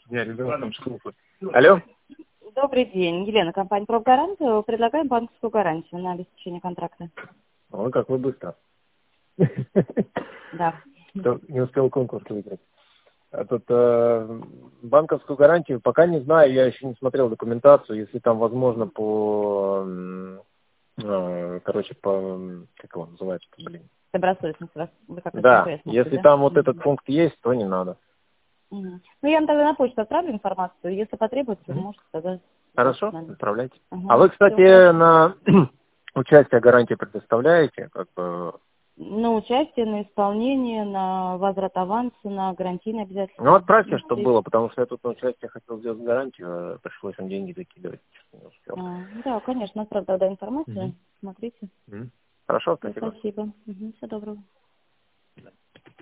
Я ребенком школу. Алло? Добрый день. Елена, компания «Профгарант». Предлагаем банковскую гарантию на обеспечение контракта. Ой, как вы быстро. Да. Не успел конкурс выиграть. А тут банковскую гарантию пока не знаю, я еще не смотрел документацию, если там возможно по, как его называется, блин. Добросовестность у вас. Вы как Да, СМС, если да? там вот этот пункт есть, то не надо. Ну, я вам тогда на почту отправлю информацию. Если потребуется, можете тогда... Хорошо, отправляйте. Ага. А вы, Всё, кстати, на участие гарантии предоставляете, как бы... на участие, на исполнение, на возврат аванса, на гарантийные обязательства. Ну, отправьте, что было, потому что я тут на участие хотел сделать гарантию, а пришлось им деньги закидывать, честно, не успел. Да, конечно, отправлю тогда информацию. Смотрите. Хорошо, Да, спасибо. спасибо. Всего доброго.